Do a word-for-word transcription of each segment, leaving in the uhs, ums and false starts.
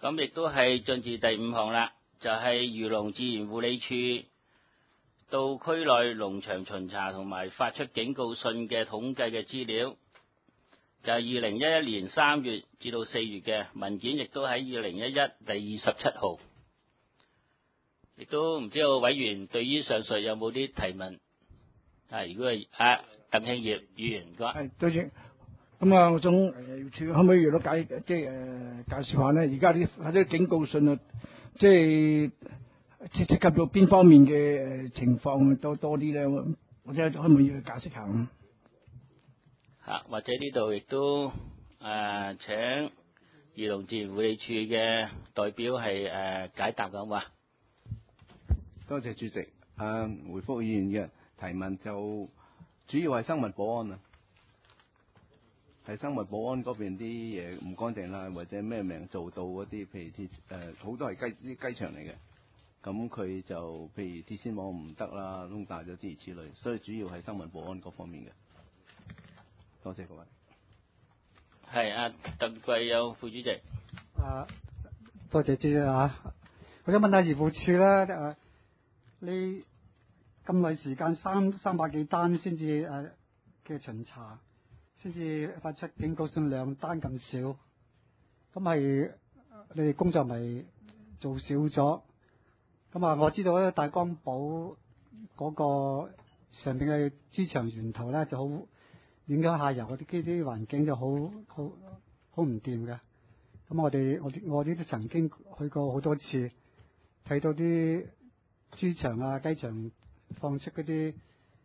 咁亦都係進至第五項啦，就係漁農自然護理署到區內農場巡查同埋發出警告信嘅統計嘅資料，就係二零一一年三月至到四月嘅文件，亦都喺二零一一第二十七號。亦都唔知道委員對於上述有冇啲提問？啊，如果係啊，鄧慶業議員講。 係，多謝。咁啊，我想誒處可唔可以攞解即係誒介紹下咧？而家啲或者警告信啊，即係涉涉及到邊方面嘅誒情況多多啲咧？或者可唔可以解釋下咁？ 嚇、啊，或者呢度亦都誒、呃、請漁農自然護理署嘅代表係誒、呃、解答咁話。 多謝主席。誒、啊，回覆議員嘅提問就主要係生物保安啊，係生物保安嗰邊啲嘢唔乾淨啦，或者咩名做到嗰啲，譬如鐵誒好多係雞啲雞場嚟嘅，咁佢就譬如鐵絲網唔得啦，窿大咗諸如此類，所以主要係生物保安嗰方面嘅。多謝各位。 係啊，鄧貴友副主席。 啊，多謝主席啊！我想問下漁護署咧，誒，你咁耐時間三三百幾單先至誒嘅巡查，先至發出警告信兩單咁少，咁係你哋工作咪做少咗？咁啊，我知道咧大江堡嗰個上邊嘅豬場源頭咧就好影響下游嗰啲啲啲環境就好好好唔掂嘅。咁我哋我我哋都曾經去過好多次，睇到啲豬場啊、雞場放出嗰啲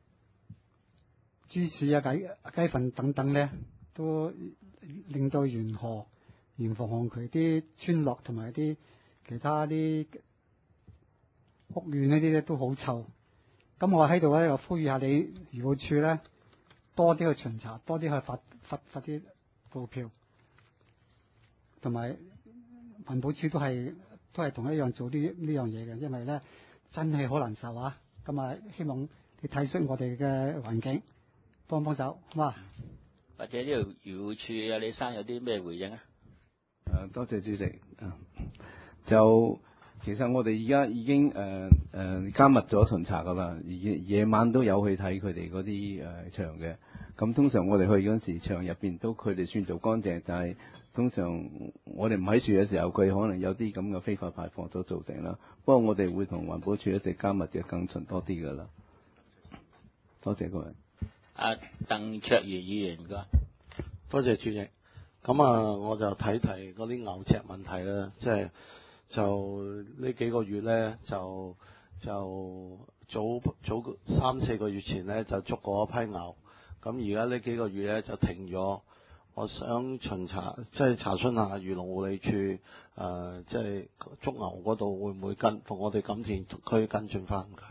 豬屎啊、雞雞糞等等咧，都令到沿河、沿防洪渠啲村落同埋啲其他啲屋苑呢啲咧都好臭。咁我喺度咧又呼籲下你漁護署咧，多啲去巡查，多啲去發發發啲告票，同埋環保署都係都係同一樣做呢呢樣嘢嘅，因為咧真係好難受啊！咁啊，希望你體恤我哋嘅環境，幫幫手，好嘛？ 或者呢條漁護署啊，李生有啲咩回應啊？ 誒、呃，多謝主席。啊，就其實我哋而家已經誒誒、呃呃、加密咗巡查噶啦，而夜晚都有去睇佢哋嗰啲誒場嘅。咁通常我哋去嗰陣時，場入邊都佢哋算做乾淨，但係通常我哋唔喺處嘅時候，佢可能有啲咁嘅非法排放所造成啦。不過我哋會同環保署一直加密嘅更巡多啲噶啦。多謝各位。 阿鄧卓源議員嘅。 多謝主席。咁啊，我就睇睇嗰啲牛隻問題啦，即係就呢幾個月咧，就就早早三四個月前咧就捉過一批牛，咁而家呢幾個月咧就停咗。我想巡查，即係查詢下漁農護理處誒、呃，即係捉牛嗰度會唔會跟同我哋錦田區跟進翻㗎？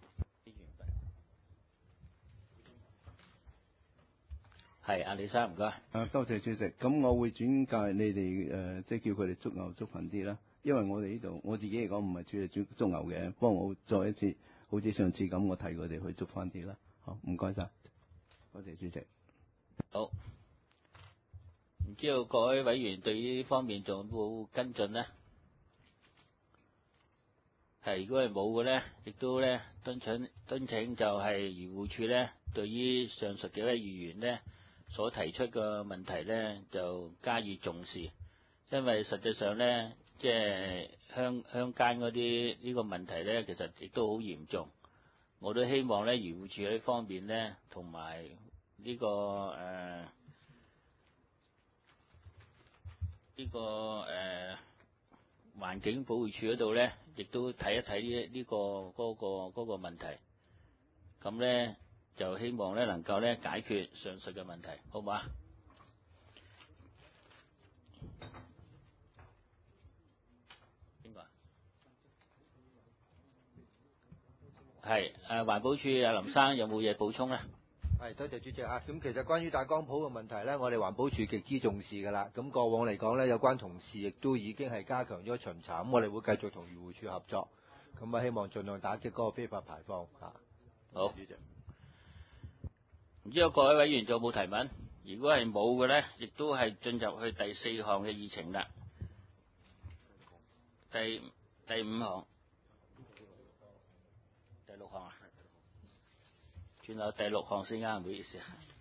係，阿李生唔該。 啊，多謝主席。咁我會轉介你哋誒、呃，即係叫佢哋捉牛捉頻啲啦。因為我哋呢度我自己嚟講唔係處理捉捉牛嘅，幫我再一次，好似上次咁，我提佢哋去捉翻啲啦。好，唔該晒。多謝主席。 好。唔知道各位委員對呢方面仲有冇跟進呢？係，如果係冇嘅咧，亦都咧敦請敦請就係漁護署咧，對於上述幾位議員咧所提出嘅問題咧，就加以重視，因為實際上咧，即係鄉鄉間嗰啲呢個問題咧，其實亦都好嚴重。我都希望咧，漁護署喺呢方面咧，同埋呢個誒。呃呢、這個誒、呃、環境保護署嗰度咧，亦都睇一睇呢呢個嗰、那個嗰、那個問題，咁咧就希望咧能夠咧解決上述嘅問題，好唔好啊？邊個啊？係誒環保署阿林生有冇嘢補充咧？ 係，多謝主席啊！咁其實關於大江埔嘅問題呢，我哋環保署極之重視㗎啦。咁過往嚟講呢，有關同事亦都已經係加強咗巡查，咁我哋會繼續同漁護署合作，咁啊希望盡量打擊嗰個非法排放嚇。 好， 主席。 唔知有各位委員仲有冇提問？如果係冇嘅呢，亦都係進入去第四項嘅議程啦。 第第五項，第六項啊，轉到第六項先啱，唔好意思啊。